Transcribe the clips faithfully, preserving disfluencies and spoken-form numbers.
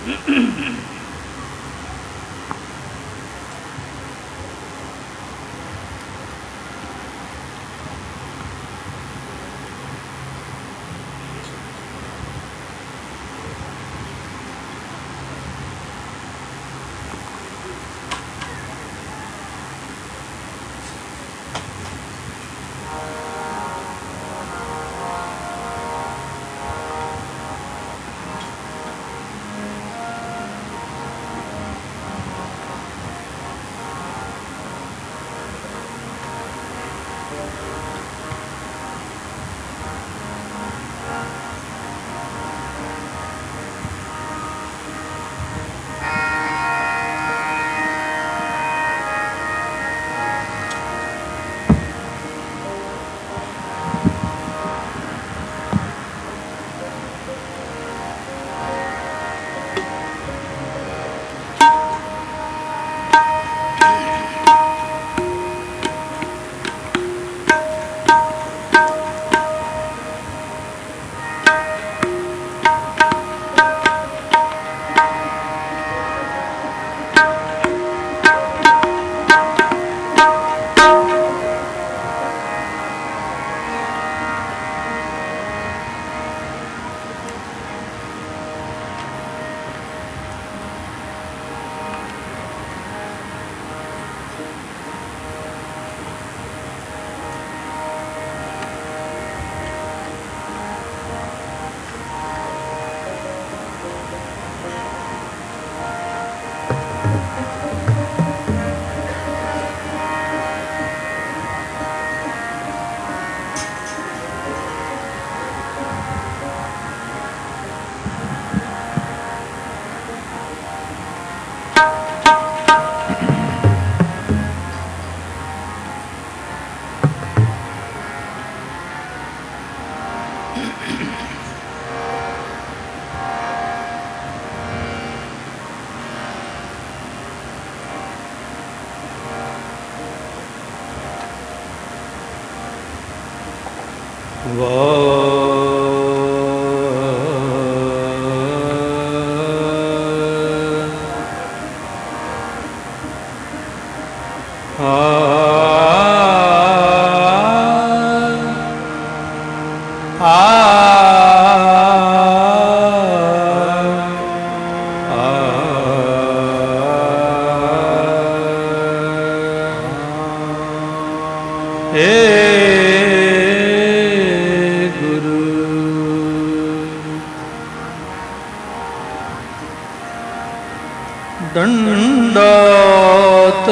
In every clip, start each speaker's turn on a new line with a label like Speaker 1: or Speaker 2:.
Speaker 1: दंडोत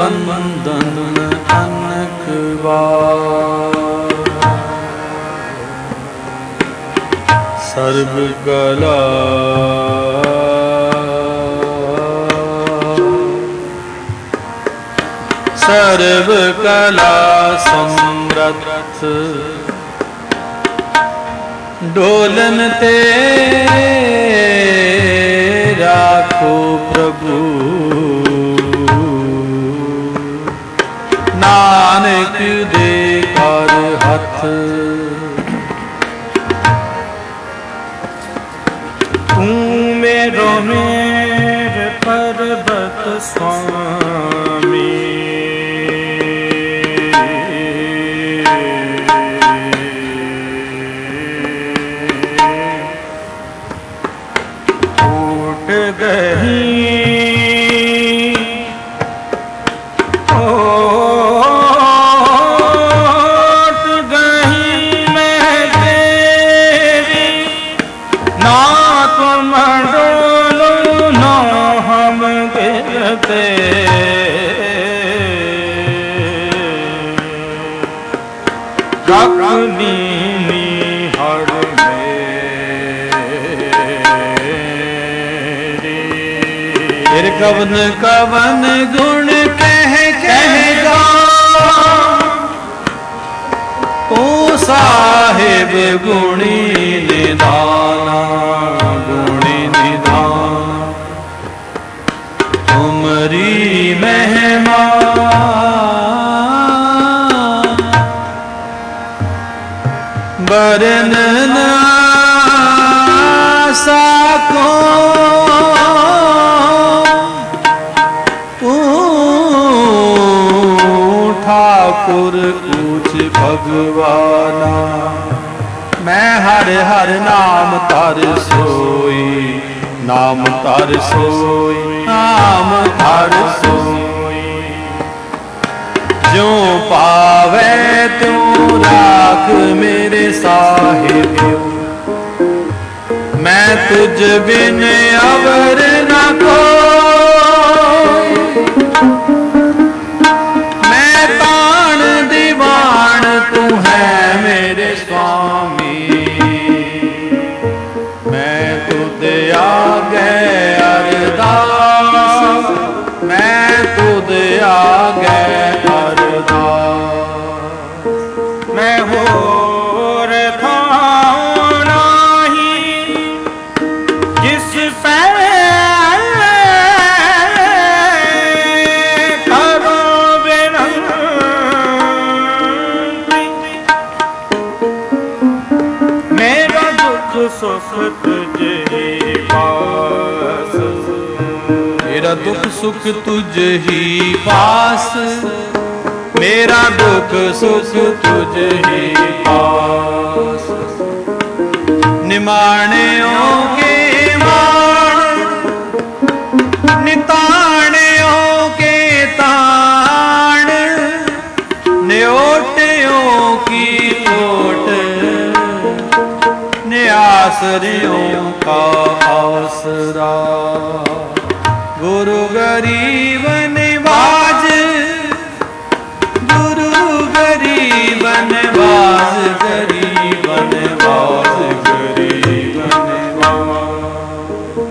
Speaker 1: बंदन अनकवार सर्व कला सर्व कला समरथ डोलन ते राखो प्रभु नानक दे कर हथ तू मेरो मेर पर्वत स्वामी टूट गई फिर कवन कवन गुण कह कहेगा तू साहिब गुणी निधाना गुणी निधान तुमरी महिमा बरन ना साको भगवाना। मैं हर हर नाम तर सोई, नाम तर सोई, नाम तर सोई। जो पावे त्यों राख मेरे साहिब, मैं तुझ बिन अवर न कोई। मैं तान दीवान तू है मेरे स्वामी, मैं तुझ आगे अरदास, मैं तुझ आगे अरदास। मैं होर थाऊं नाही जिस पे करो विनती। मेरा दुख सुख तुझे पास, मेरा दुख सुख तुझ ही पास, मेरा दुख सुख तुझ ही पास। निमाणियों के मान, निताणियों के ताण, न्योटियों की ओट, न्यासरियों का आसरा। गुरु गरीब निवाज, गुरु गरीब निवाज, गरीब निवाज, गरीब निवाज।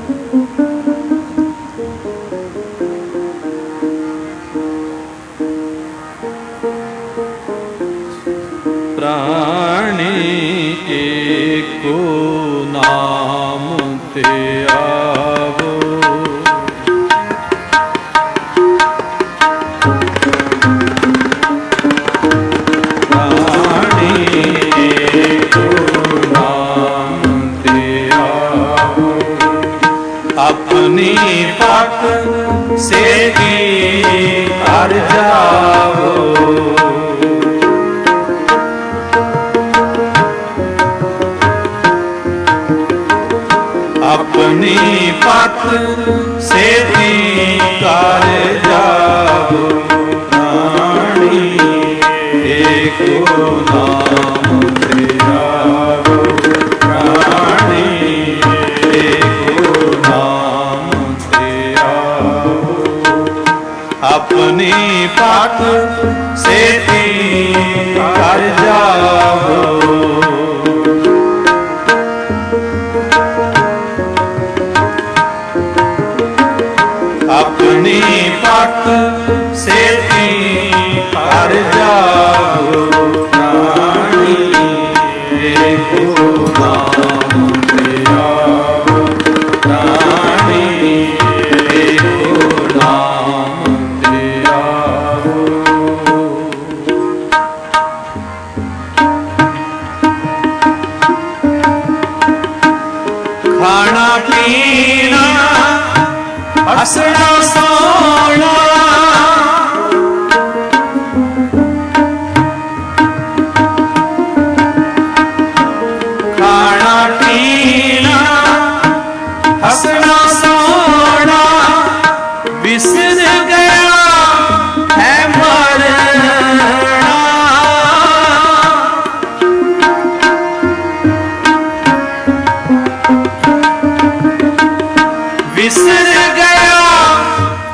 Speaker 1: प्राणी एको नाम ते आवो, अपनी पक से ही कर जाओ। अपनी पक से ही कर जाओ। प्राणी एक नाम ते आवो, प्राणी अपनी पाक से कर जाओ। अपनी पाक से कर जाओ। प्राणी एको नाम ते आवो, प्राणी एको नाम ते आवो। खाना पीना हंसना सोना, खाना पीना हंसना सोना, बिसर गया है मरना। बिसर गया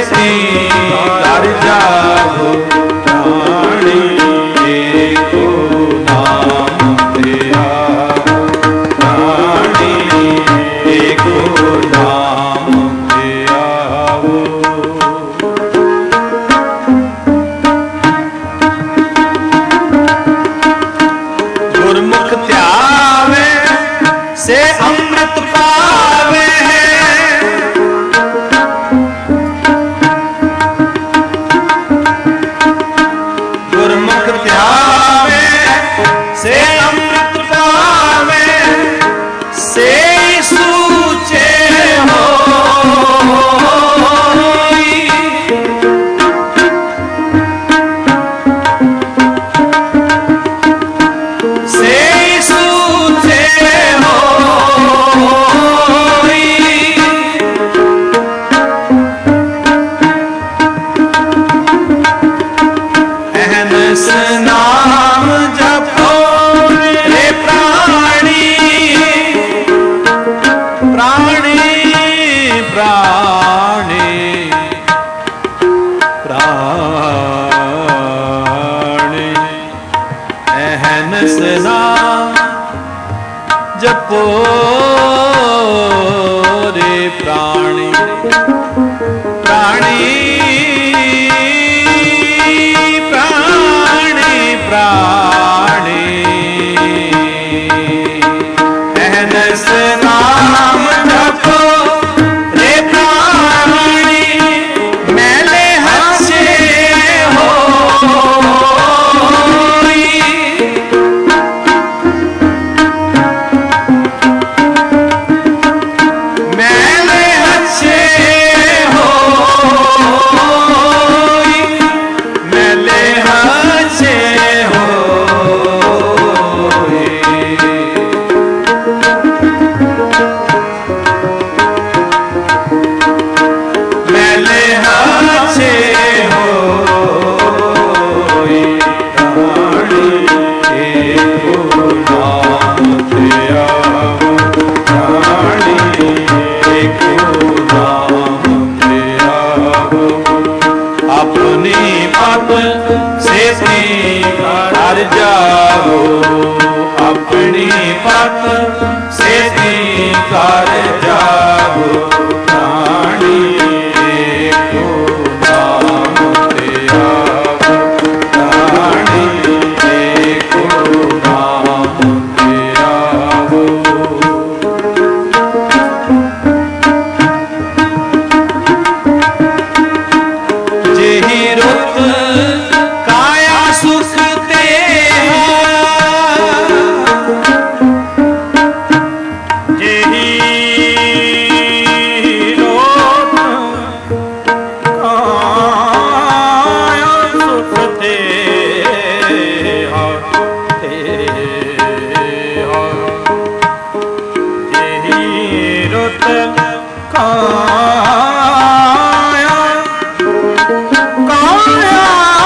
Speaker 1: सेती कर जाओ प्राणी एको नाम तेरा प्राणी एको नाम तेरा गुरमुख ध्यावे से अमृत पावे गुरमुख ध्यावे से अमृत पावे से सूचे हो से सूचे हो अहनस नाम जपो रे प्राणी प्राणी प्राणी प्राणी अहनस नाम जपो रे प्राणी प्राणी प्राणी प्राणी अहनस नाम जपो रे प्राणी मैले हसे हो मैले हसे हो मैले हसे हो मैले हसे हो प्राणी एको नाम तेरा प्राणी एको नाम तेरा अपनी पत सेती कर जाओ अपनी पत सेती कर जाओ प्राणी एको नाम तेरा प्राणी एको नाम तेरा जेहि रुत काया सुख तेहा जेहि रुत काया सुख तेहा तेहा जेहि रुत काया काया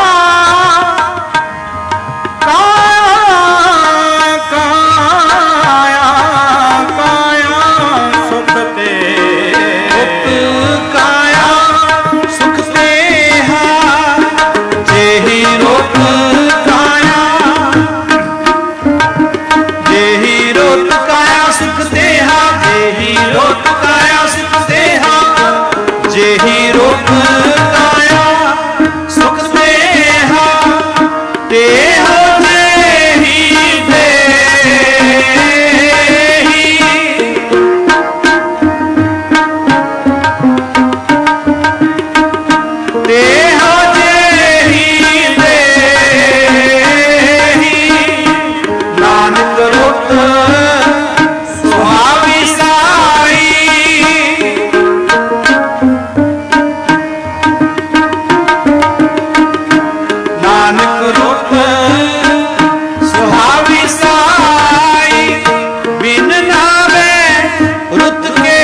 Speaker 1: काया काया सुख ते काया सुख तेहा जेहि रुत काया जेहि रुत काया सुख तेहा जेहि रुत काया सुख तेहा जेहि रुत काया सुख तेहा तेहा जेहि देहि तेहा जेहि देहि नानक रुत सुहावी साई नानक रुत सुहावी साई बिन नावे रुत के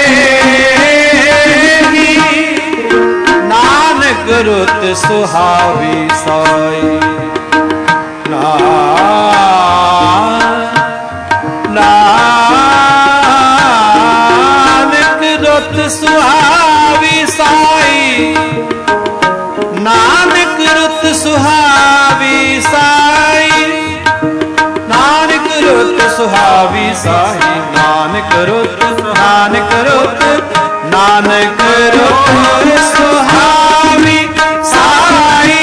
Speaker 1: नानक रुत सुहावी साई नानक रुत सुहावी साई रुत नानक रुत नानक रुत सुहावी साई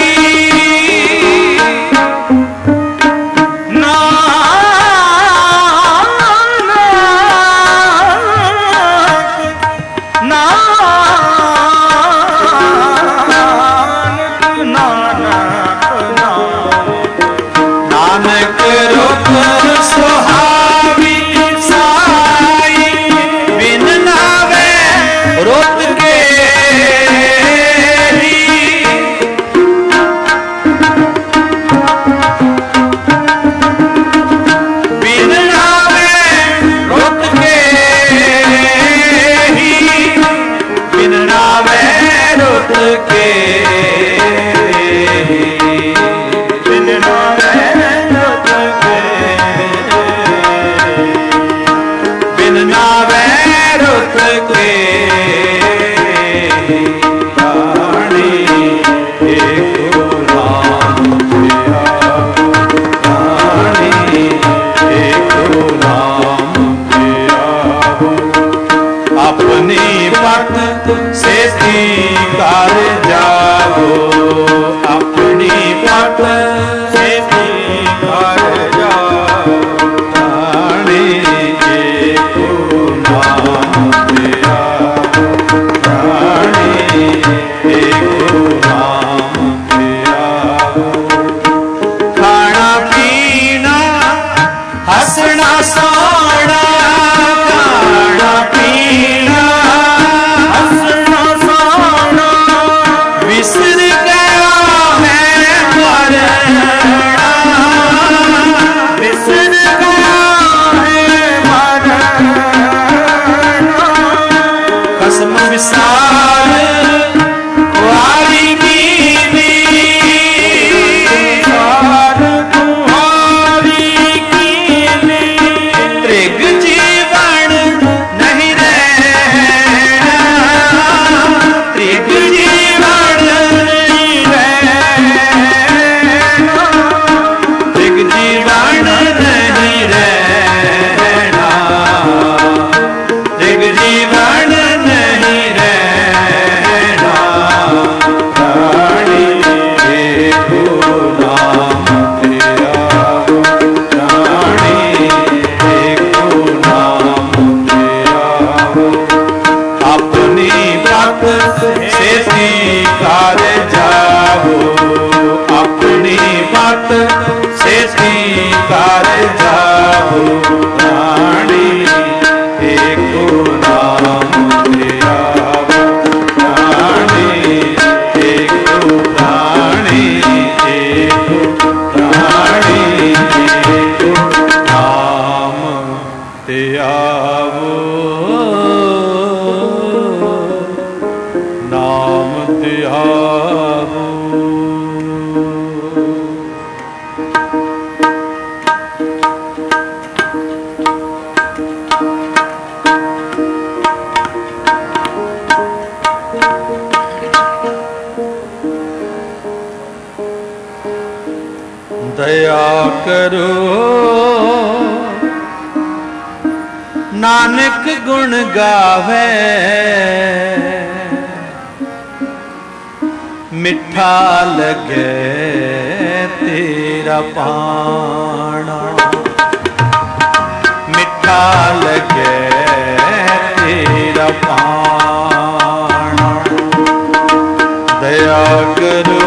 Speaker 1: दया करो नानक गुण गावे मिठा लगे तेरा पाना मिठा लगे तेरा पाना दया करो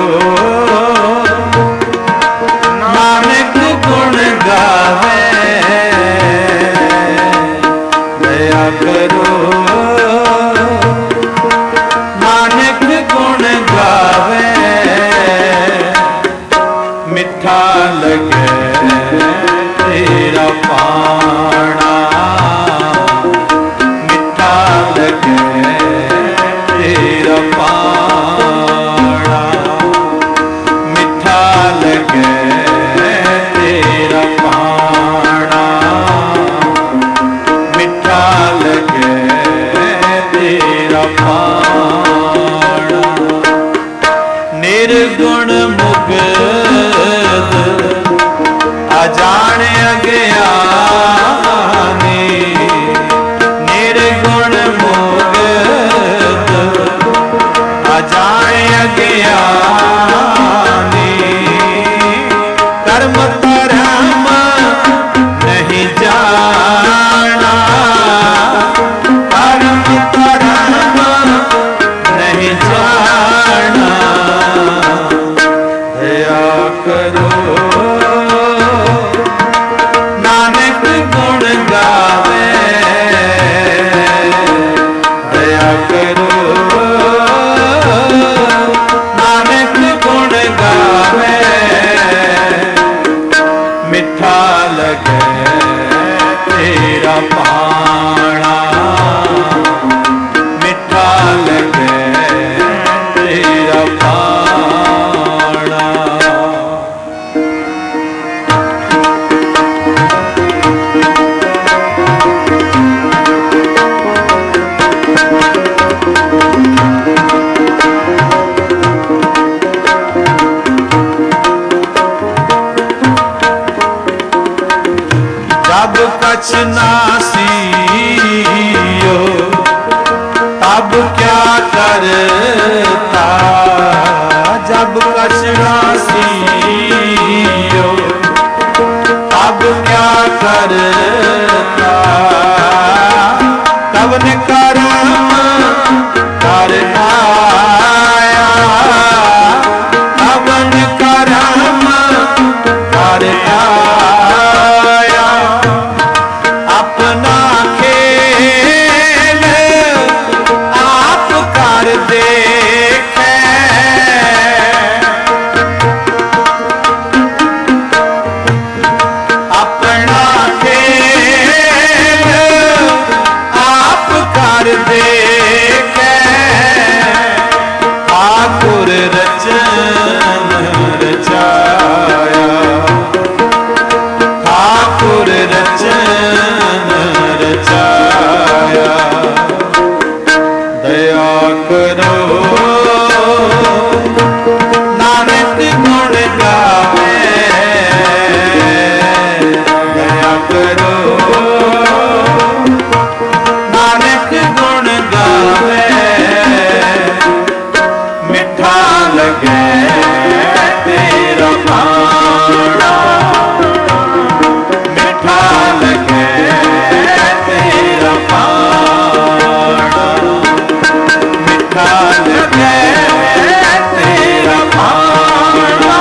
Speaker 1: नानक गुण गावे दया करो नानक गुण गावे मिठा लगे तेरा पाना मिठा लगे तेरा पाना मिठा लगे तेरा पाना मिठा लगे तेरा पाना निर्गुण मुग्ध अजान अज्ञानी करता जब कचरा सीयो अब क्या करता तब ने कर्म कर आया तब ने कर्म कर आया अपना खेल आप कर देखे अपना खेल आप कर देखे ठाकुर रचन रचाया ठाकुर रचन रचाया दया करो नानक गुण गावे दया करो नानक गुण गावे मिठा लगे तेरा पाना मिठा लगे तेरा पाना मिठा लगे तेरा पाना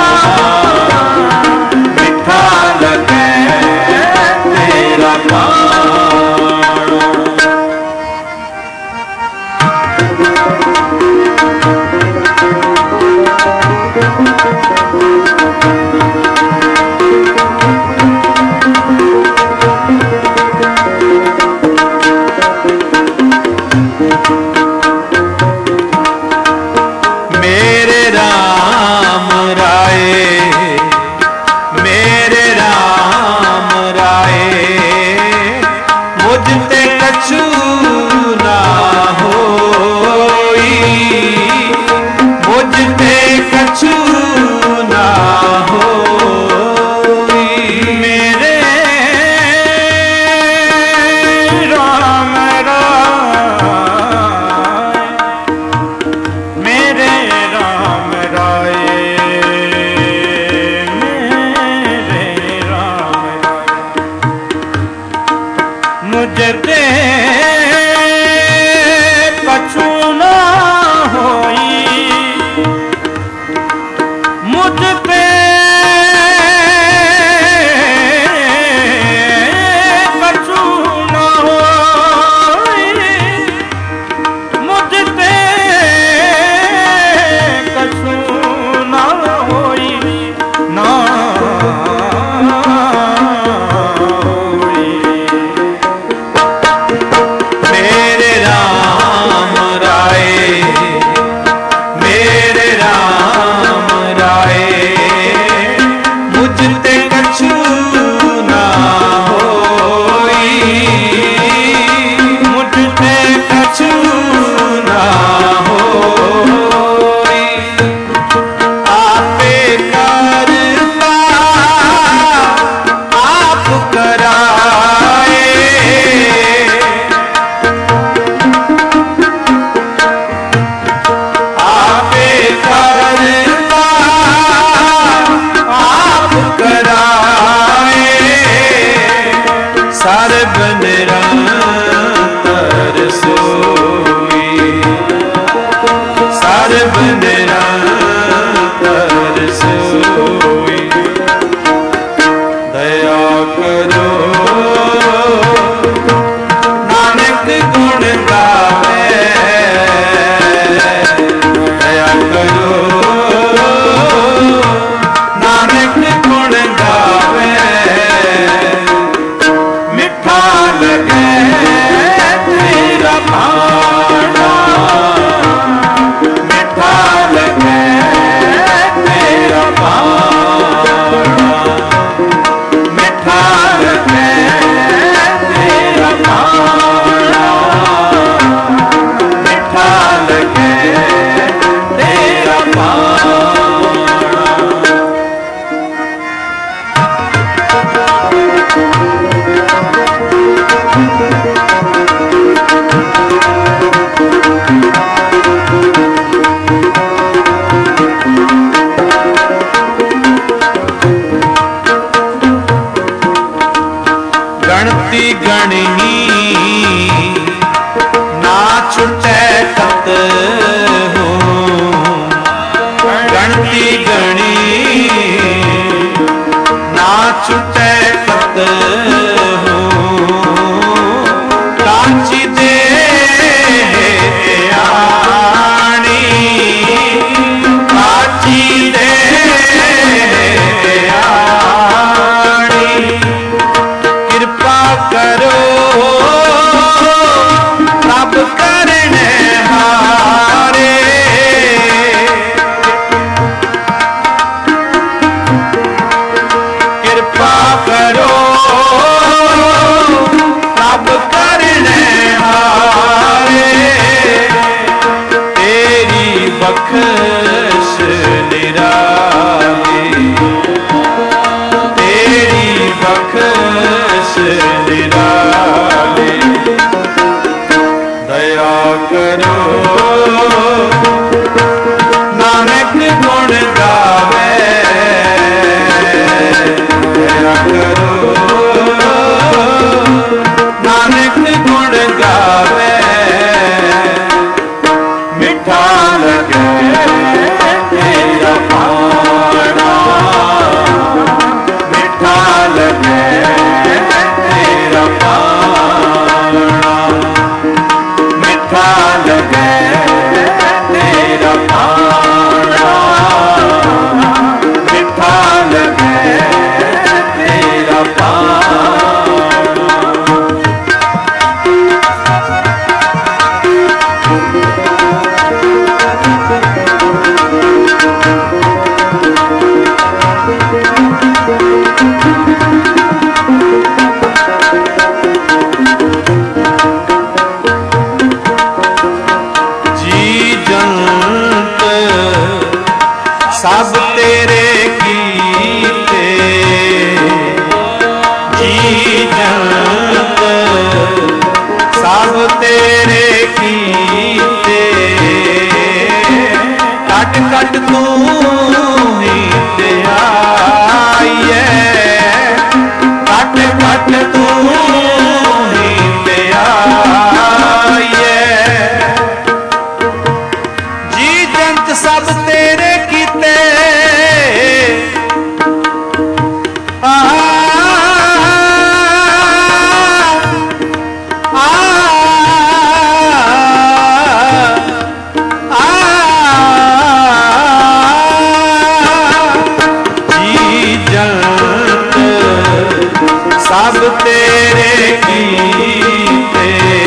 Speaker 1: मिठा लगे तेरा पाना। मेरे राम राय मेरे राम राय मुझ ते कछु ना होई मुझ ते कछु ना होई मेरे राम राय मेरे राम राय मेरे राम राय मुझे ते करो नानक गुण गावे दया करो नानक गुण गावे मिठा लगे तेरा पाना मिठा लगे तेरा पाना मिठा लगे तेरा पाना मिठा लगे तेरा पाना। सब तेरे कीते जी जंत सब तेरे कीते कट कट तू ही ते आइए कट कट तू ही ते आइए जी जंत सब तेरे सब तेरे कीते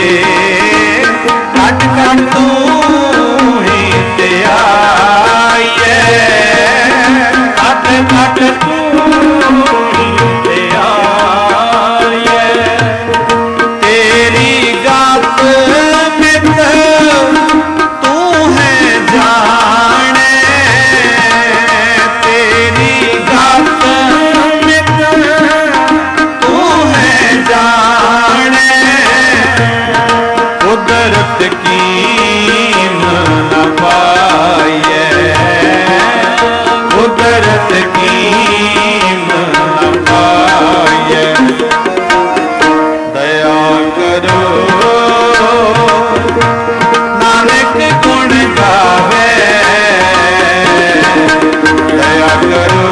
Speaker 1: कट कट तू ही ते आइए कट कट तू ही ते आइए तेरी गात मित तू है जाने तेरी गात मित जाने कुदरत कीम न पाइए कुदरत कीम न पाइए दया करो नानक गुण गावे दया करो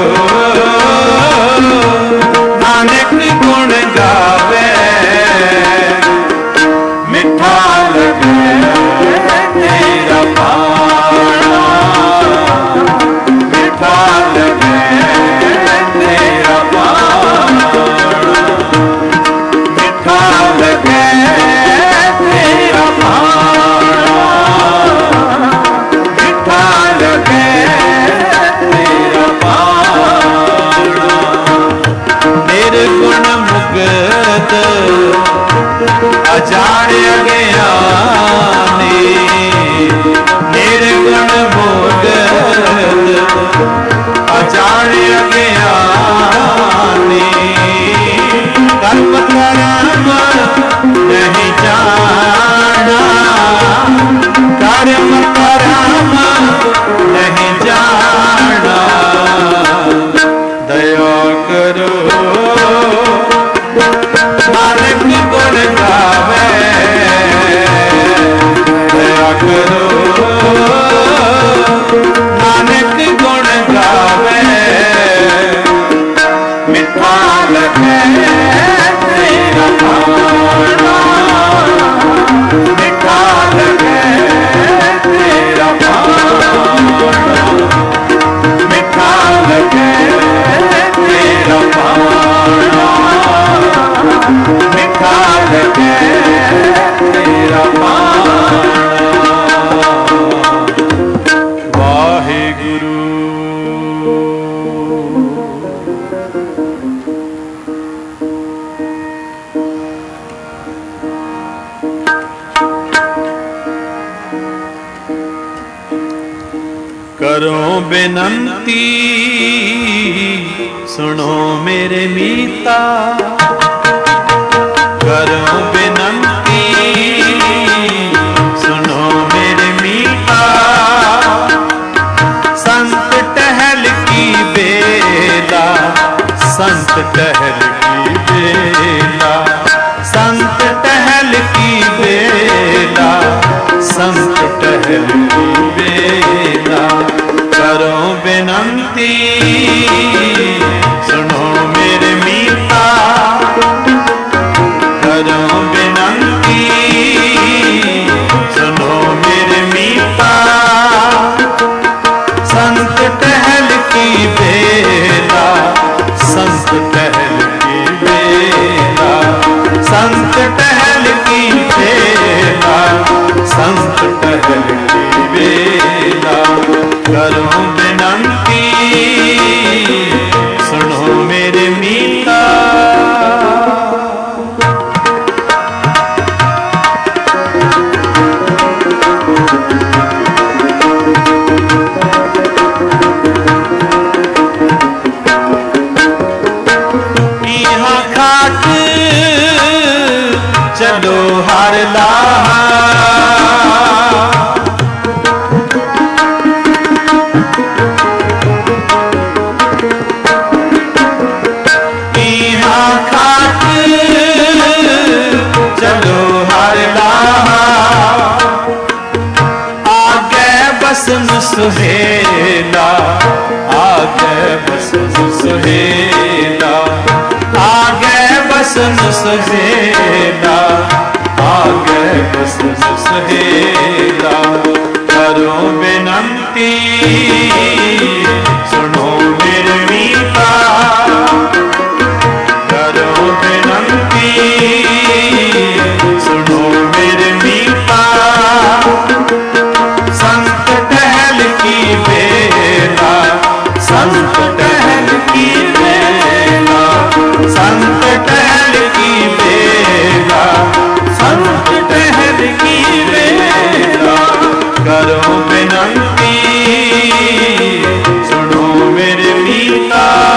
Speaker 1: नानक गुण गावे मिठा लगे तेरा पाना मिठा लगे तेरा पाना मिठा लगे तेरा पाना मिठा लगे तेरा पाना निर्गुण मुक्त अजाण्य ज्ञानी निर्गुण मुक्त अजाण्य ज्ञानी कर्म कर्म नहीं जाना कर्म कर्म नहीं जाना दया करो नानक गुण गावे दया करो नानक गुण गावे मिठा लगे तेरा पाना मिठा लगे तेरा पाना मिठा लगे तेरा पाना मिठा लगे तेरा पाना। वाहिगुरु करो बेनंती सुनो मेरे मीता करो बेनंती सुनो टहल की बेला, संत टहल की बेला, संत टहल की बेला। करो विनंती सुनो मेरे मीता, करो विनंती सुनो मेरे मीता। संत टहल की बेला, संत टहल की बेला, संत टहल की बेला, संत टहल की बेला। करो विनंती सुनो मेरे मीता। यहाँ खाट चलो हर लाहा, सुहेला आगे बसन सुहेला, आगे बसन सुहेला, आगे बसन सुहेला। करो विनंती सुनो मेरे मीता, करो विनंती सुनो मेरे मीता। संत टहल की बेला, संत टहल की बेला, संत टहल की बेला, संत टहल की बेला। करो विनंती सुनो मेरे मीता।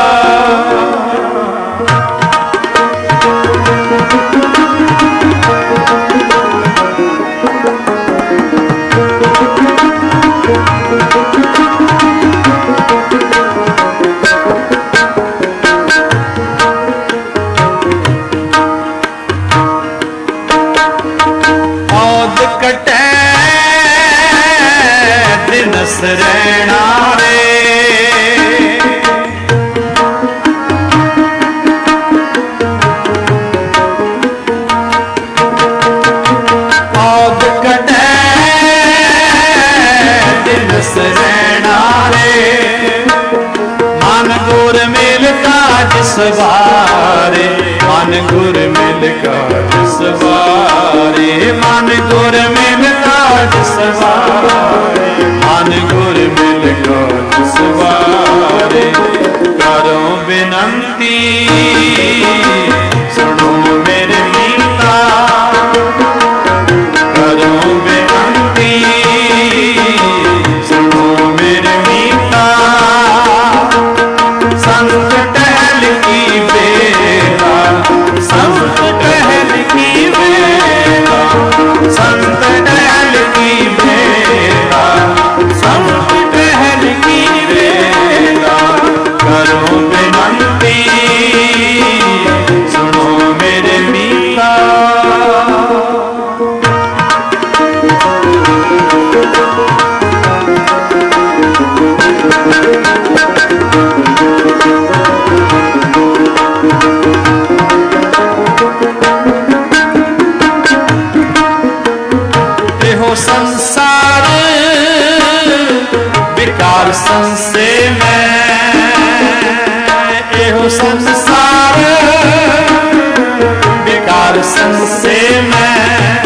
Speaker 1: रहना रे औद कटे दिलस रहना रे। मन गुर मिल का जिसवारे, मन गुर मिल का जिसवारे, मन गुर मिल का जिसवारे, मन गुर मिल को जिसवारे। करो विनंती सुनो मेरे मीता, करो विनंती सुनो मेरे मीता। संत टहल की बेला, संत टहल की बेला, संत टहल की बेला, संत टहल की बेला। करो विनंती सुनो मेरे मीता। हो संसार बेकार संसे में, एहो संसार बेकार संसे में।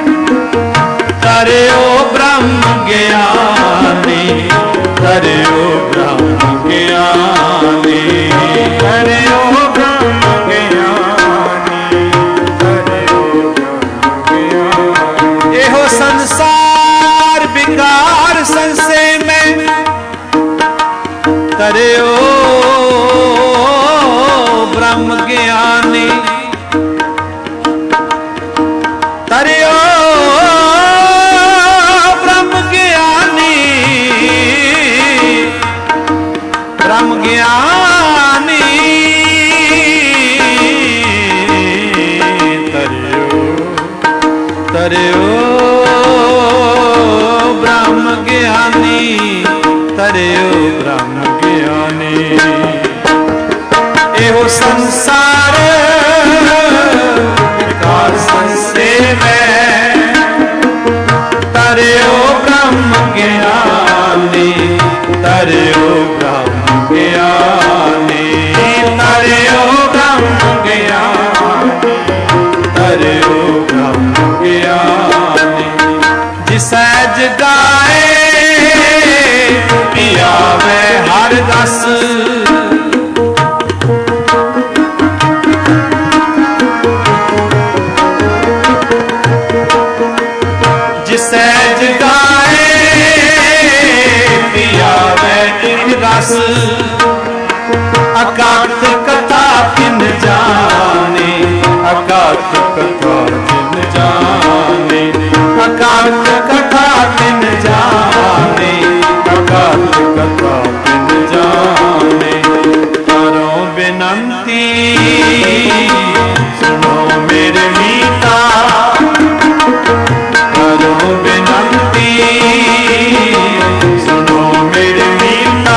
Speaker 1: करे ओ ब्रह्म ज्ञानी, करे ओ ब्रह्म ज्ञानी, करे ओ ब्रह्म ज्ञानी, करे ओ ब्रह्म ज्ञानी। एहो संसार विकार संशय में, करे ओ ब्रह्म ज्ञानी, करे ओ ब्रह्म ज्ञानी, ब्रह्म ज्ञानी। तरियो ब्रह्म ज्ञानी, तरियो ब्रह्म ज्ञानी। एहो संसार विकार संसेवे, तरियो ब्रह्म ज्ञानी, तरियो ब्रह्म ज्ञानी, तरियो ब्रह्म ज्ञानी, तरियो ब्रह्म ज्ञानी। जिसै जगाए पियावे हर रस, जिसै जगाए पियावे रस। अकात कथा किन जाने, अकात कथा किन जाने, अकात कथा किन जाने, अकात कथा किन जाने। करो बिनंती सुनो मेरे मीता, करो बिनंती सुनो मेरे मीता।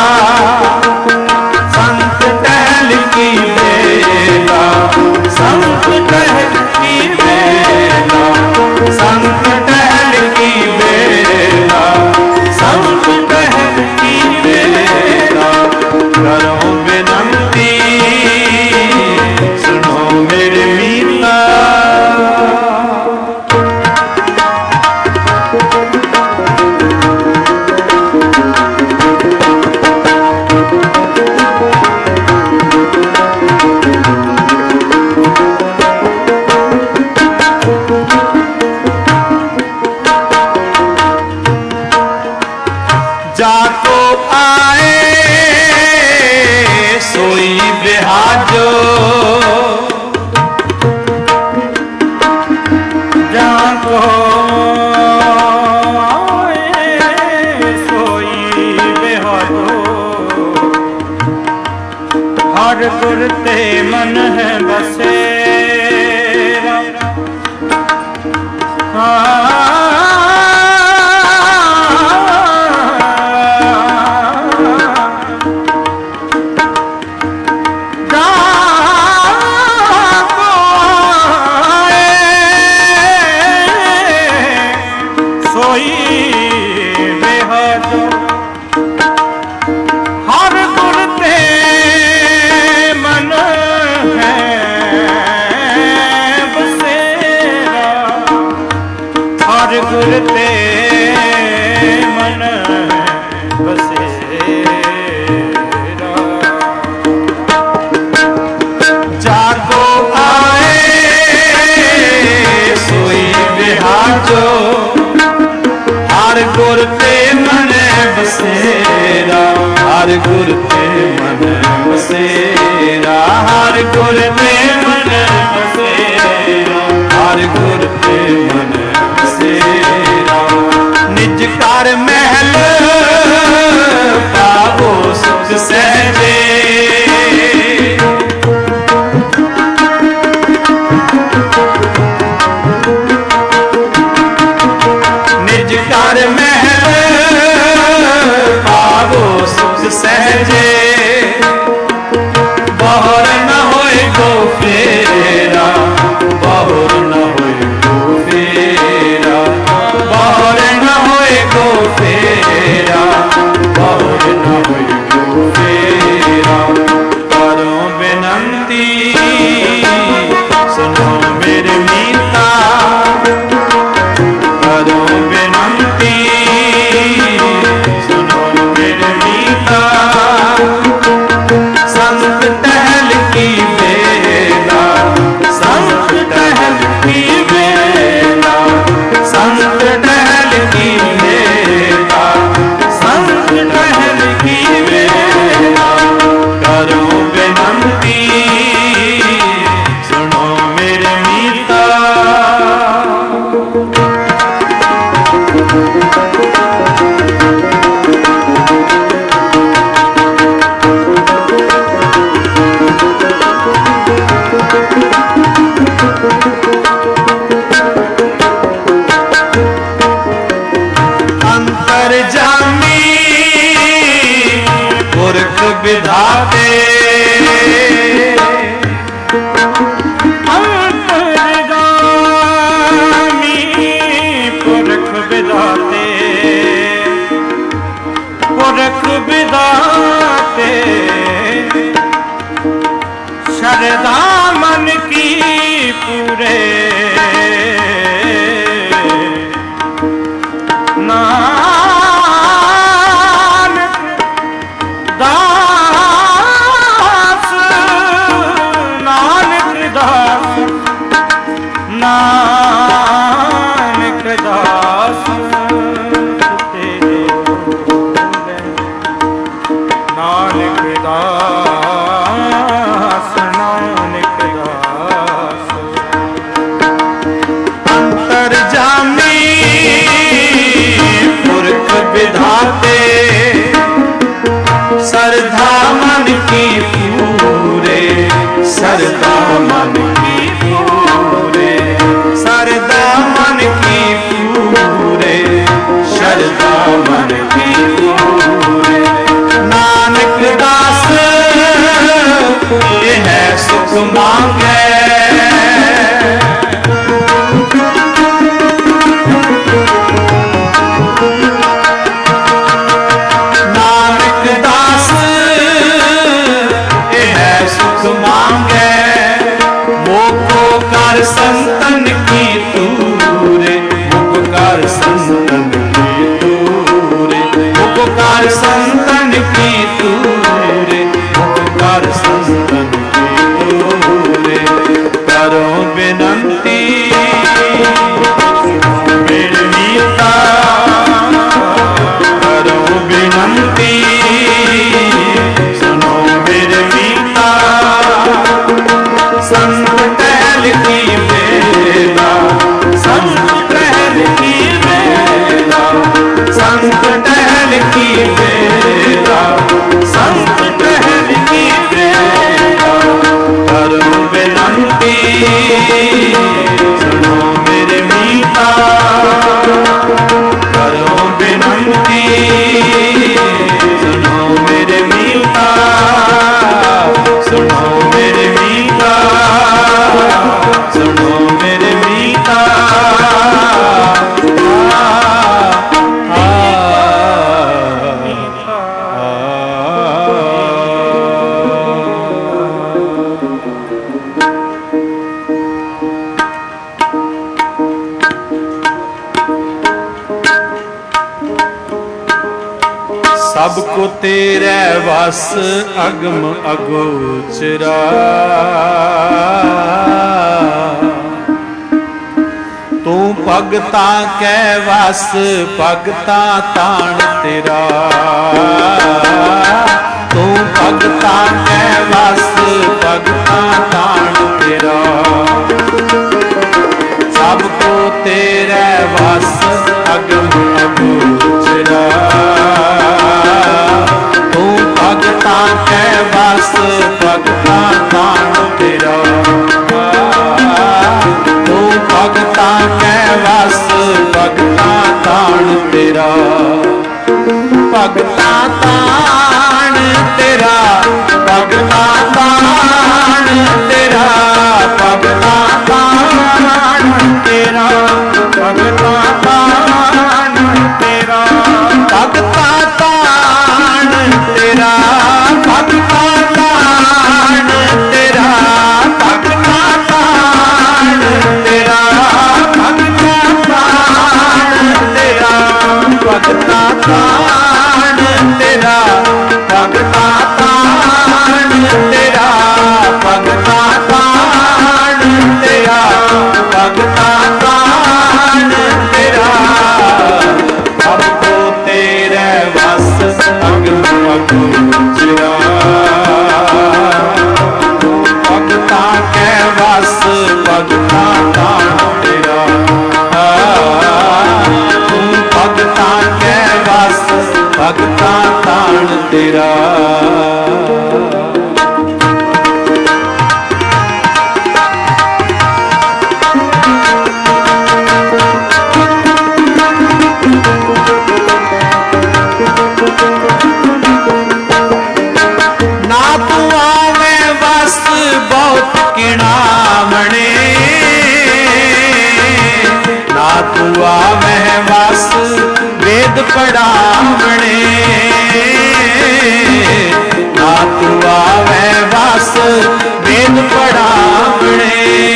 Speaker 1: संत टहल की बेला, संत टहल की बेला, संत टहल की बेला, संत टहल की बेला। करो बिनंती सुनो मेरे मीता। जाको आए सोई बिहाजो, जाको आए सोई बिहाजो। हर गुर ते मन है बसेरा, हर गुर ते मन है बसेरा, हर गुर ते मन बसेरा। जाको आए सोई बिहाजो, हर गुर ते मन बसेरा, हर गुर ते मन बसेरा, हर गुर ते मन बसेरा, हर गुर ते मन बसेरा। निज कर महल पावो सुख सहजे, निज कर महल पावो सुख सहजे। बहुर न होए को फेरा, बहुर न होए को फेरा। विधाते अंतर्गामी पुरख विधाते पुरख विधाते शरदा मन की पूरे नानक दास नानक दास नानक दास तेरे नानक दास नानक दास अंतर्जामी पुरख विधाते सरधा मन की पूरे सरधा मन की पूरे सरधा मन की पूरे शरधा मन की पूरे नानक दास ये है सुख मांगे संतन की तूरे उपकार संतन की तूरे उपकार संतन की तूरे उपकार संतन की तूरे करो विनंती मेरे मीता करो विनंती सुनो मेरे मीता संत टहल की बेला संत टहल की बेला संत टहल की बेला संत टहल की बेला करो विनंती सुनो मेरे मीता करो विनंती सुनो मेरे मीता सुनो मेरे मीता सुनो मेरे मीता सबको तेरे वस अगम अगोचरा तू भगता कै वस भगता ताण तेरा तू भगता कै वस भगता ताण तेरा सबको तेरे वस अगम अगोचरा तू भगता कै वस भगता ताण तेरा तू भगता कै वस भगता ताण तेरा भगता ताण तेरा भगता ताण तेरा भगता ताण तेरा भगता ताण तेरा भगता ताण तेरा भगता ताण तेरा भगता ताण तेरा भगता ताण तेरा भगता ताण तेरा भगता ताण तेरा भगता ताण तेरा भगता ताण तेरा सबको तेरे वस अगम अगोचरा भगता कै वस भगता ताण तेरा तू भगता कै वस ਆਵੈ ਵਸ ਵੇਦ ਪੜਾਵਣੇ ਨਾ ਤੂੰ ਆਵੈ ਵਸ ਵੇਦ ਪੜਾਵਣੇ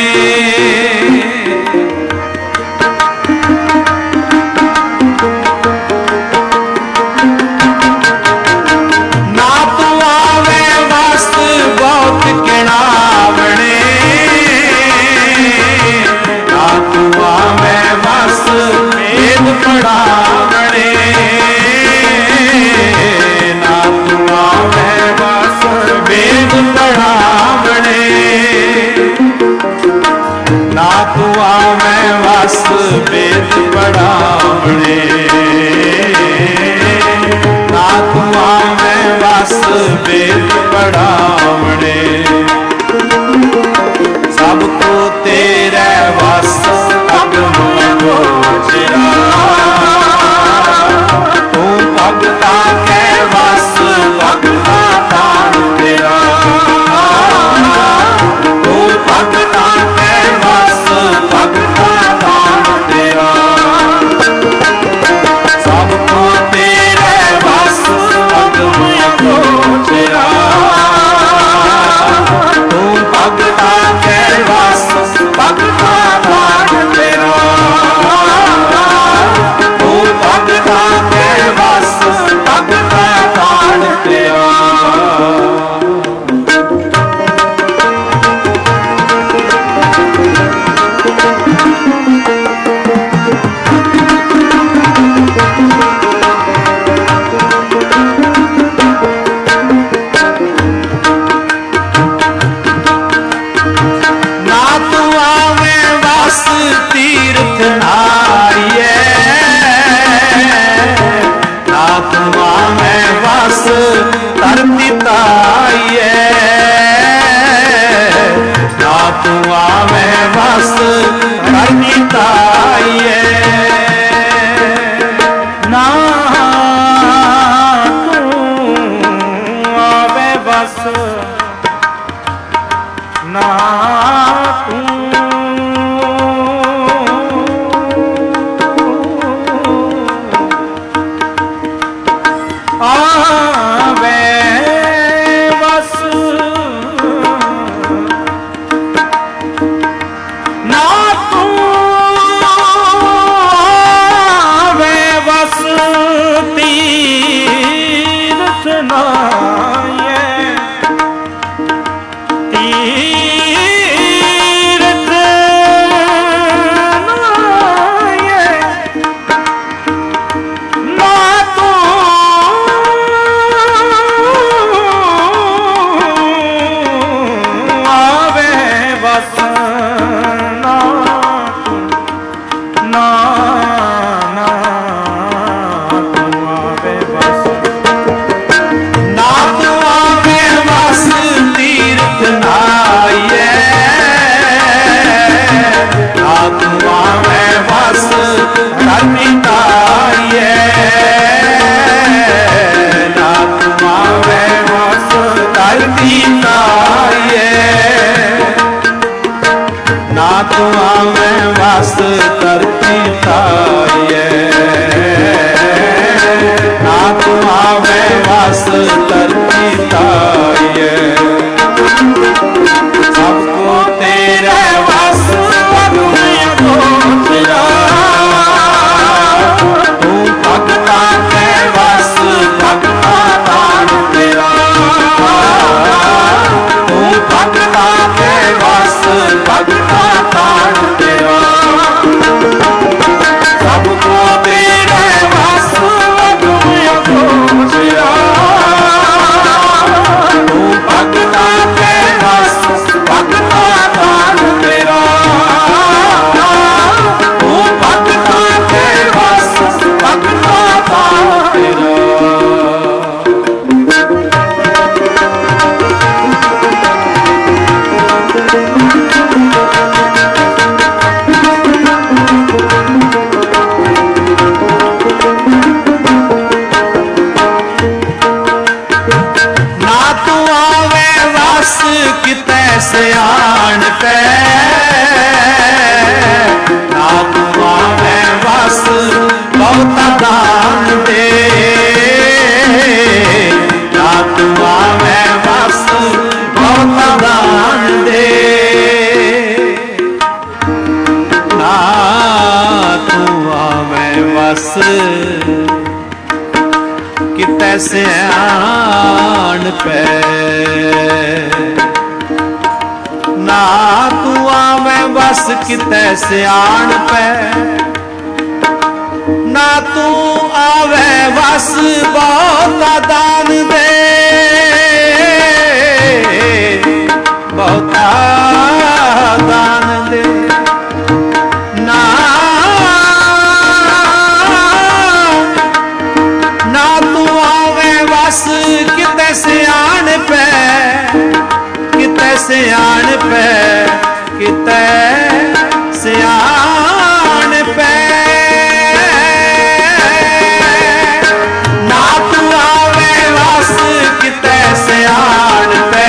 Speaker 1: ਪੜਾਵਣੇ ਨਾ ਤੂੰ ਆਵੈ ਵਸ ਵੇਦ ਪੜਾਵਣੇ ਨਾ ਤੂੰ ਆਵੈ ਵਸ ਵੇਦ ਪੜਾਵਣੇ ਨਾ ਤੂੰ ਆਵੈ ਵਸ ਵੇਦ ਪੜਾਵਣੇ ਸਭ ਕੋ ਤੇਰੇ ਵਸ ਅਗਮ ਗੋਚਰਾ ਤੂੰ ਭਗਤਾ ਕੈ ਵਸ ਭਗਤਾ ਤਾਣ ਤੇਰਾ ਤੂੰ ਭਗਤਾ ਕੈ ਵਸ ਭਗਤਾ ਤਾਣ ਤੇਰਾ ਸਭ ਕੋ ਤੇਰੇ ਵਸ ਅਗਮ ਗੋਚਰਾ ਤੂੰ ਭਗਤਾ ਕੈ ਵਸ ਭਗਤਾ ਤਾਣ ਤੇਰਾ ਤੂੰ ਭਗਤਾ ਕੈ ਵਸ ਭਗਤਾ ਤਾਣ ਤੇਰਾ ਤੀਰਥ ਨਾਈਏ ਨਾ ਤੂੰ ਆਵੈ ਵਸ ਧਰਤੀ ਤਾਈਏ ਨਾ ਤੂੰ ਆਵੈ ਵਸ ਧਰਤੀ ਤਾਈਏ ਨਾ ਤੂੰ ਆਵੈ ਵਸ ਨਾ ਤੂੰ ਆਵੈ ਵਸ ਨਾ ਤੂੰ ਆਵੈ ਵਸ ਤੀਰਥ ਨਾਈਏ ਤੀਰਥ ਨਾਈਏ ਨਾ ਤੂੰ ਵਸ ਨਾ ਨਾ ਨਾ ਤੂੰ ਆਵੈ ਵਸ ਨਾ ਤੂੰ ਆਵੈ ਵਸ ਤੀਰਥ ਨਾਈਏ ਨਾ ਤੂੰ ਆਵੈ ਵਸ ਧਰਤੀ ਤਾਈਏ ਨਾ ਤੂੰ ਆਵੈ ਵਸ ਧਰਤੀ ਤਾਈਏ ਨਾ ਤੂੰ ਆਵੈ ਵਸ ਧਰਤੀ ਤਾਈਏ ਨਾ ਤੂੰ ਆਵੈ ਵਸ ਧਰਤੀ ਤਾਈਏ ਸਭ ਕੋ ਤੇਰੇ ਵਸ ਅਗਮ ਗੋਚਰਾ ਤੂੰ ਭਗਤਾ ਕੈ ਵਸ ਭਗਤਾ ਤਾਣ ਤੇਰਾ ਤੂੰ ਭਗਤਾ ਕੈ ਵਸ ਭਗਤਾ ਤਾਣ ਤੇਰਾ ਸਭ ਕੋ ਤੇਰੇ ਵਸ ਅਗਮ ਗੋਚਰਾ ਤੂੰ ਭਗਤਾ
Speaker 2: वस कितै सियाण पै। ना तू आवे वस कितै सियाण पै, ना तू आवे वस बहुता दान दे, बहुता दान दे। ना ना तू आवे वस किते सियाण पे, किते सियाण पे, किते सियाण पे। ना तू आवे वस किते सियाण पे,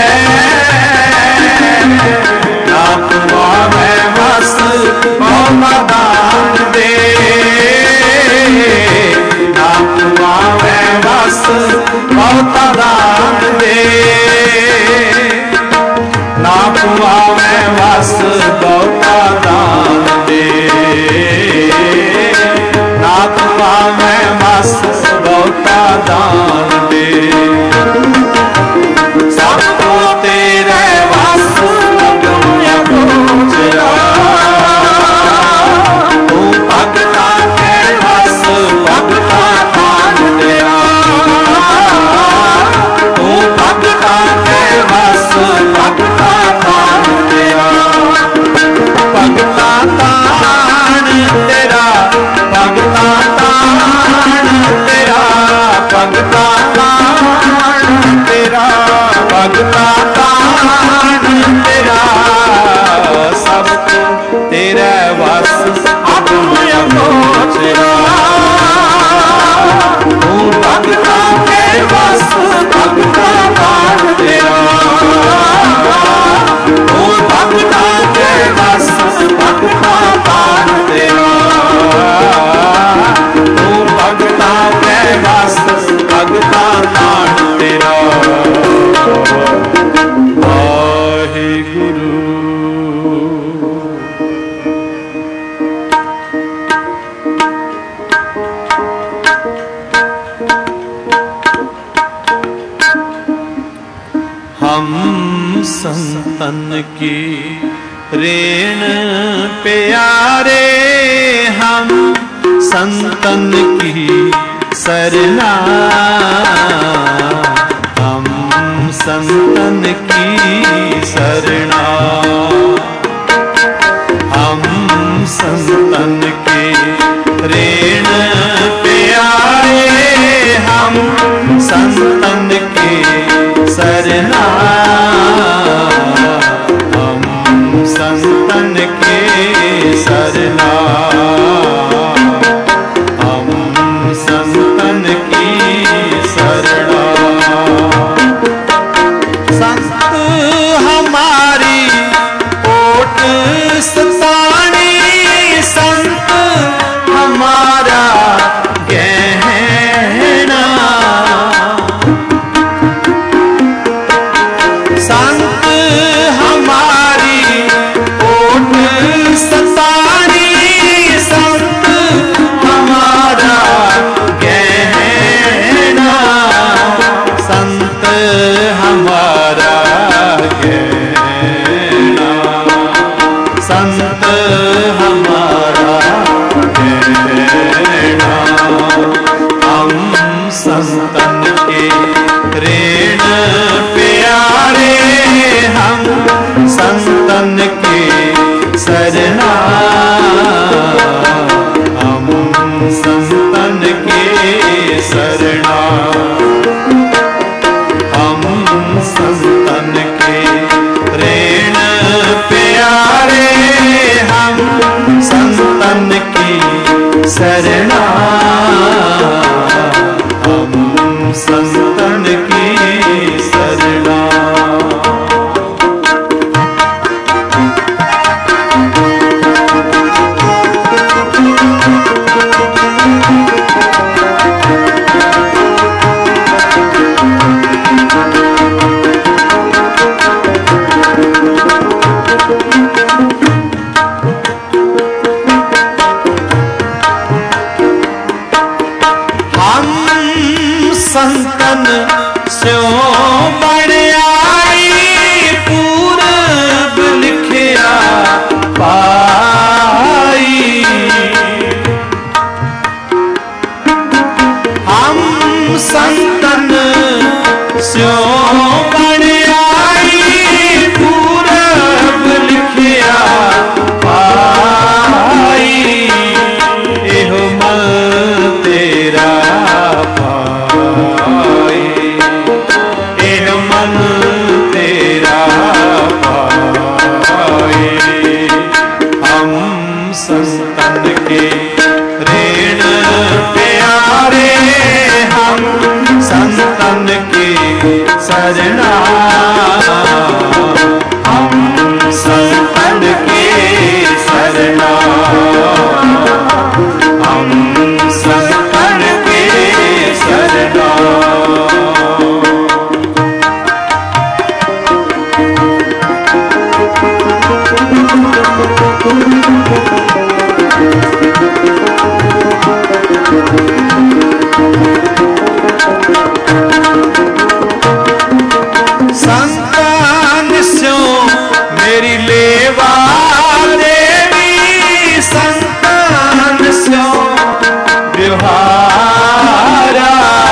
Speaker 2: ना तू आवे वस बहुता दान दे, ना तू आवे वस बहुता दान दे, ना तू आवे वस बहुता दान दे, ना तू आवे वस बहुता दान दे। सबको तेरे वस लगूया गोचरा, तू भगता के वस भगता दान तेरा, तू भगता के वस भगता दान तेरा, भगता दान तेरा, भगता दान तेरा, भगता दान तेरा, भगता दान तेरा। सबको तेरे वस अगुया गोचरा, तू भगता के वस भगता दान तेरा, तू भगता के वस भगता दान तेरा, तू भगता के वस भगता दान तेरा। वाहिगुरु। हम संतन की रेण प्यारे, हम संतन की सरना, हम संतन की सरना, हम संतन के रेण प्यारे, हम संतन के सरना, हम संतन के सरना, हम संतन की सरना। संत हमारी ओट सतानी, संत हमारा गहना, संत हमारी ओट सतानी, संत हमारा गहना, संत हमारा गहना, संत हमारा गहना। हम संतन के रेण प्यारे, हम संतन के सरना, हम संतन के सरना, हम संतन के रेण प्यारे, हम संतन की सरना, हम संतन की सरना। संतन स्यों बण आई पूरब लिखिया पाई। हम संतन स्यों बण आई पूरब लिखिया पाई। एहो मन तेरा पाए, एहो मन तेरा पाए। हम संतन के ऋण प्यारे, हम संतन के सजना, हम संतन के सजना, हम संतन के सजना। संतान स्यों मेरी लेवा देवी, संतान स्यों व्यवहारा।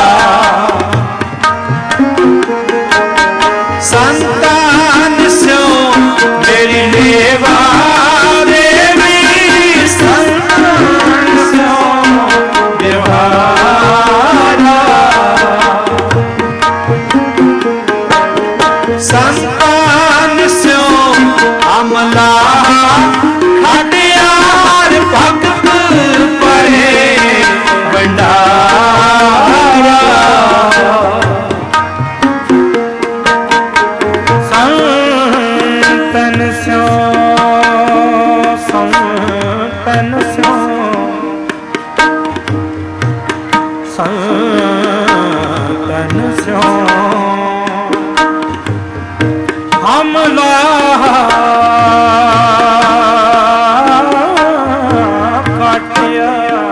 Speaker 2: संतान स्यों मेरी लेवा देवी, संतान स्यों व्यवहारा। संतान स्यों अमला खटियार भगत परे भंडारा। संतन स्यों संतन स्यों संतन स्यों हमला काटिया।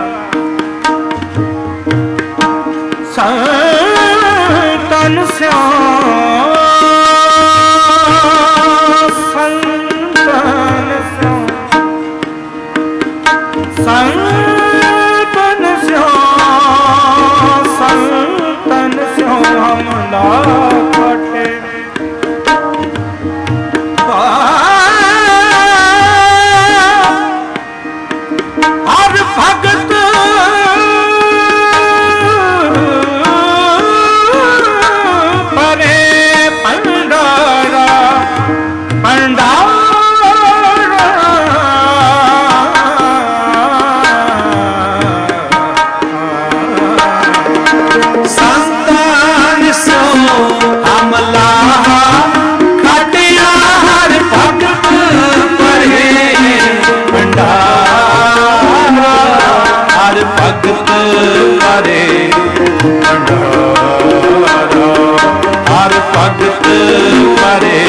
Speaker 2: संतन स्यों संतन स्यों संतन स्यों संतन स्यों हमला काटे। हर भगत परे भंडारा भंडारा। संतान स्यों हमला खटियार भगत परे भंडारा। हर भगत परे भंडारा, हर भगत परे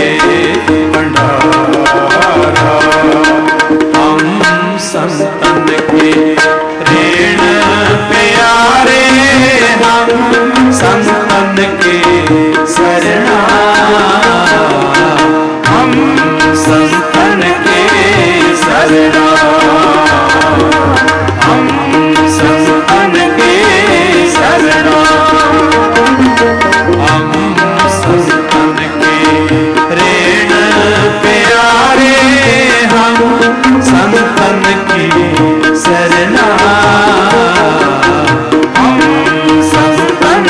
Speaker 2: भंडारा। हम संतन के ऋण प्यारे, हम संतन के शरणा, हम संतन के शरणा, हम संतन के शरणा। हम संतन के ऋण प्यारे, हम संतन की शरणा, हम संतन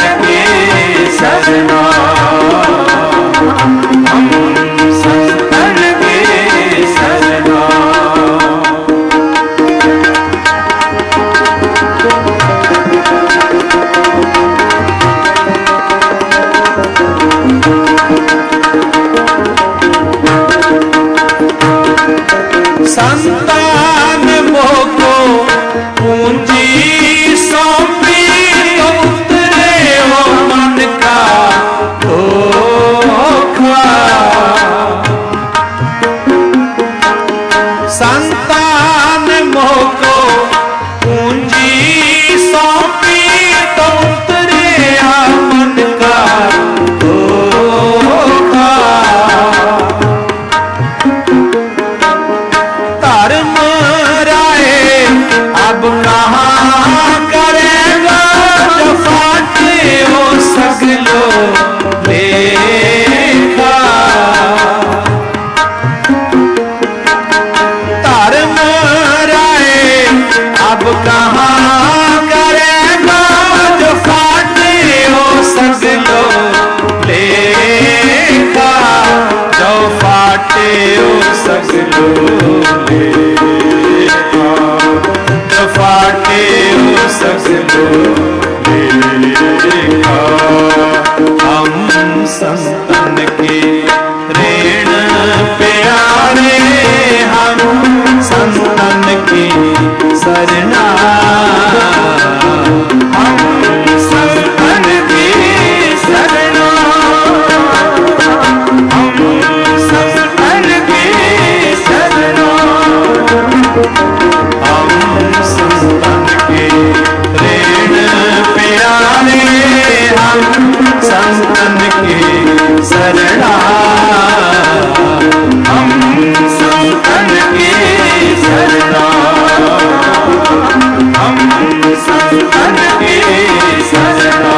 Speaker 1: संतन के शरणा।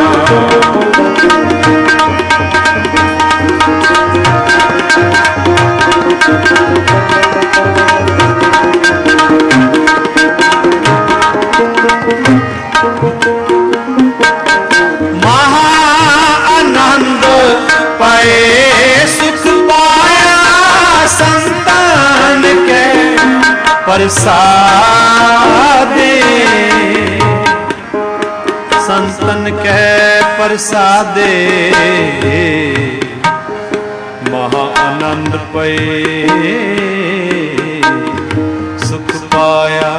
Speaker 2: महाआनंद पाए सुख पाया संतान के प्रसादे, संतन के प्रसादे महाआनंद पाए सुख पाया।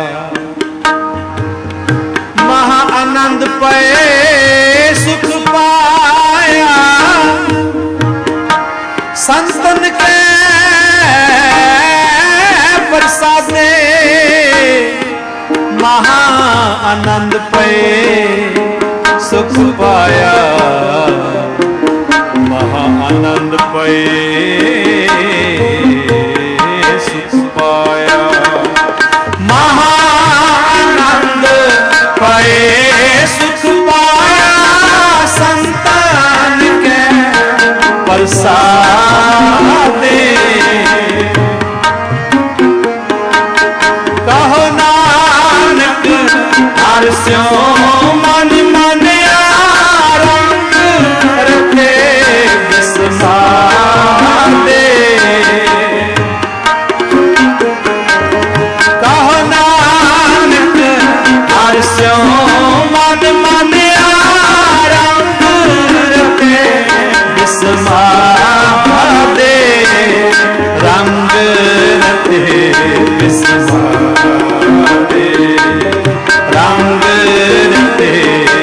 Speaker 2: महाआनंद पाए सुख पाया संतन के प्रसादे महाआनंद पाए सुख पाया। महाआनंद पाए सुख पाया। महाआनंद पाए सुख पाया संतान के प्रसादे। कहो नानक हर स्यों मन मन आरंग रखे विस्मादे। कहो नानक हर स्यों मन मन आरंग रखे विस्मादे। रंग रखे विस्मादे। रंग रखे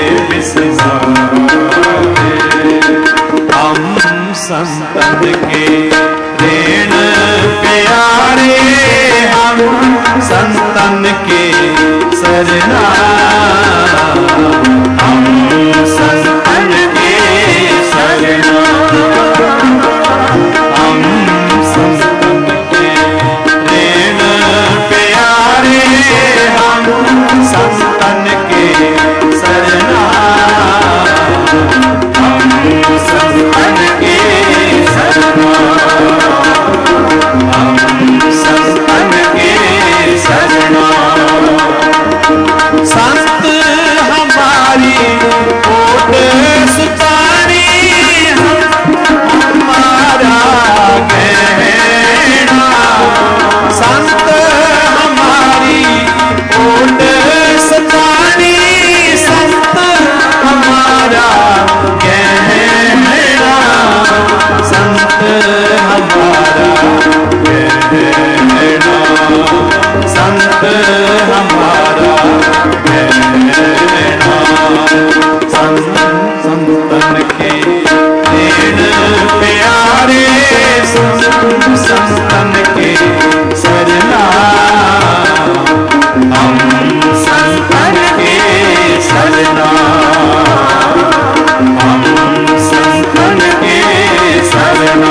Speaker 2: विस्मादे। हम संतन के ऋण प्यारे, हम संतन के सरना। हम संतन के सरना। हम संतन के ऋण प्यारे, हम संतन के सरना। हम संतन के सरना। हम संतन के सरना। संत हमारी ओट सुतारी, हमारा गहना। संत हमारी ओट सुतारी, संत हमारा गहना। संत हमारा गहना। संत हमारा गहना। संतन के ऋण प्यारे, संतन के सरना। हम संतन के सरना। हम संतन के सरना।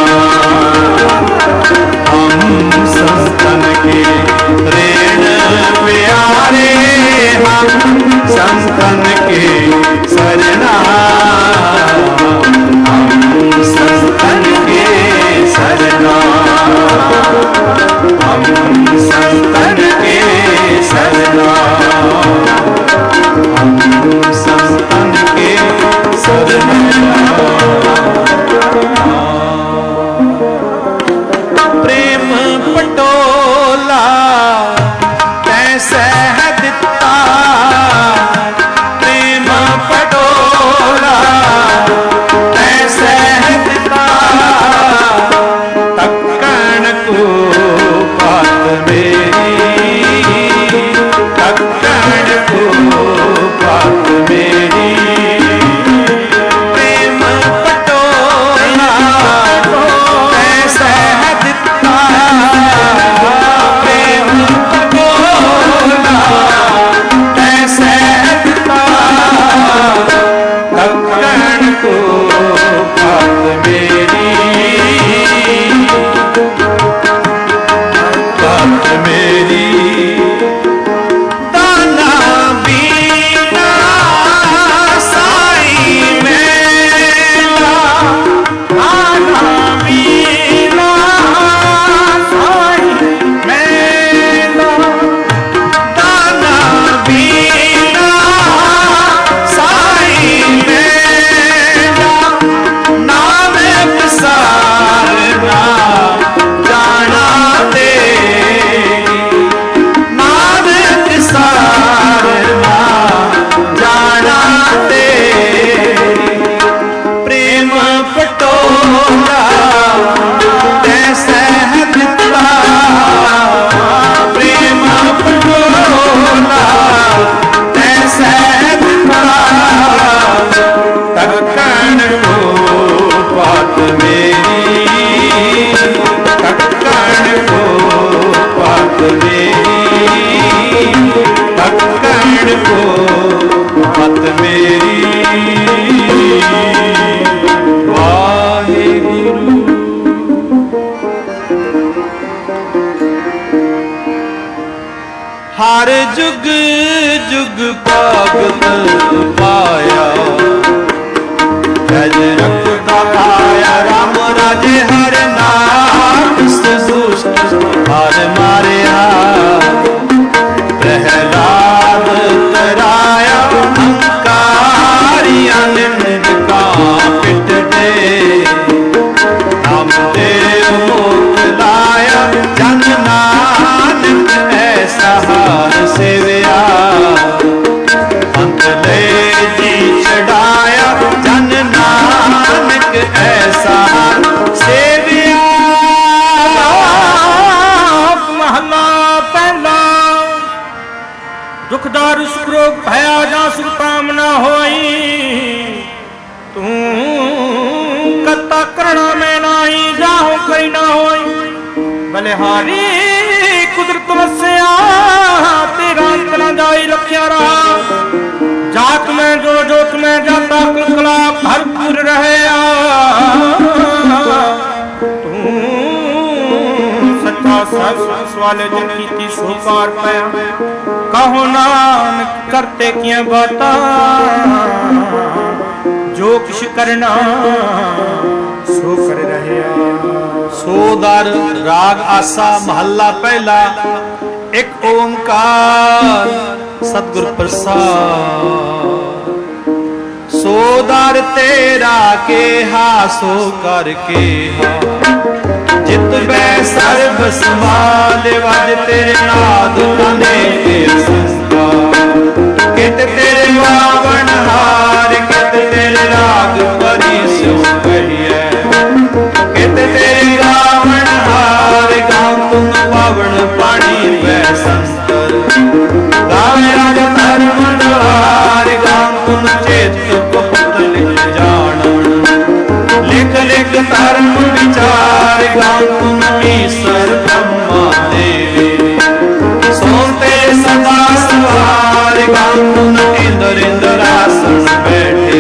Speaker 2: हम संतन के ऋण प्यारे, हम संतन के सरना। हम संतन के सरना। हम संतन के सरना। हम संतन के सरना। प्रेम पटोला कैसे है दिता, प्रेम मत मेरी वाहिगुरु। हर जुग जुग भगत पाया, जज रखता पाया राम राजे हर नाम दुष्ट हर मारिया। प्रहलाद कराया अंकारिया निंद का पिट दे, नामदेव मोकलाया जन नानक ऐसा हार सेविया। अंत ले जी चढ़ाया जन नानक ऐसा सेविया।
Speaker 3: महला पहला दुखदार सुख रोग भया जा सुख कामना होई, तू कत्ता करना में नाही जाहो कई ना होई। बलिहारी कुदरत वस्या तेरा अंतना जाई रखिया रहा। जात में जो जोत में जाता कुलकला भरपूर रहे। तू सच्चा सच वाले जन की सो पार पाया। कहो नानक करते किया बाता, जो किश करना सो कर रहे।
Speaker 2: सोदर राग आसा महला पहला। एक ओंकार सतगुर प्रसाद। सोदर तेरा के हा सो कर के हा, जित बै सर्व संभाल वज तेरे नाद तने के संस्कार। कित तेरे वावन हार कित तेरे राग परी सो कहिए। कित तेरे गावन हार गाँव तुम पावन पानी वै संस्तर। गावे राज धर्म द्वार गाँव तुम चेत गुप्त लिख जानन। लिख लिख धर्म विचार गाँव तुम ईश्वर ब्रह्मा देवी। सोते सदा सवार गाँव तुम इंद्र इंद्रासन बैठे।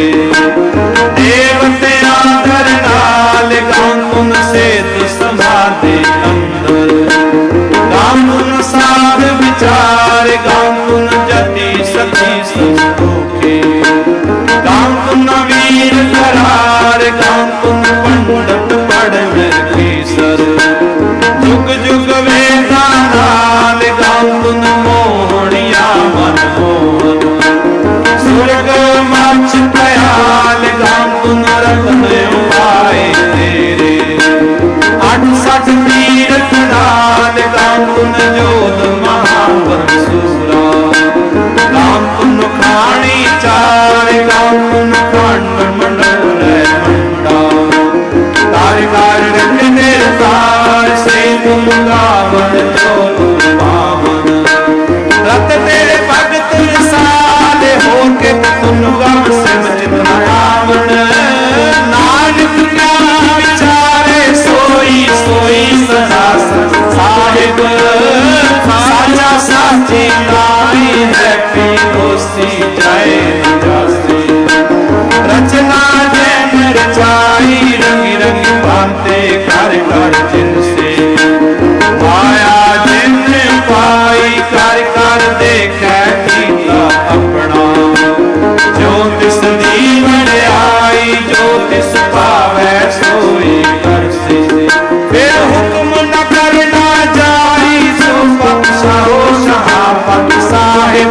Speaker 2: देवते आदर नाल गाँव तुम सेत समाधि अंदर। गाँव तुम साध विचार गाँव तुम जति सती संतोखे। गाँव तुम वीर करार गाँव तुम पंडित पढ़न की सर। जुग जुग वेदा नाल गाँव तुम मोहनिया मन मोहन। स्वर्ग मच कयाल गाँव तुम रतन उपाय तेरे। अठ सठ तीरथ नाल गाँव तुम जोत महावर सूरा। गाँव तुम खानी चार गाँव तुम खंड मंडल मंडा। कार कार रख तेरे तार से तुम गावन जोत पावन। रत तेरे भगत साल हो के तुम गम सिम चित रावण। नानक क्या विचारे सोई सोई सदा साहिब। साचा साची नाई है पी दोषी जाए जासी। रचना जैन रचाई रंगी रंगी भांते कर कर जिनसे। माया जिन पाई कर कर देखै कीता अपना। जो तिस दीवन आई जो तिस पावै सोई करसे। फिर हुक्म न करना जाई सो बख्शाओ शहापत साहिब।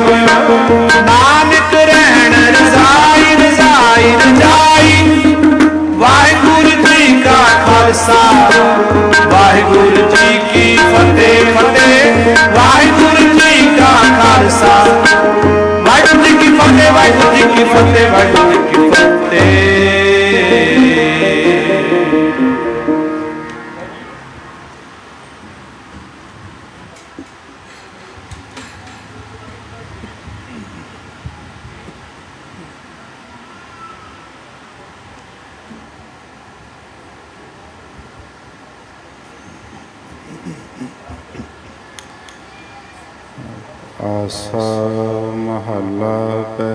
Speaker 2: नानक रहन रजाई रजाई रजाई। वाहिगुरु जी का खालसा वाहिगुरु जी की फतेह फतेह। वाहिगुरु जी का खालसा वाहिगुरु जी की फतेह। वाहिगुरु जी की फतेह वाहिगुरु जी की फतेह।
Speaker 4: आसा महला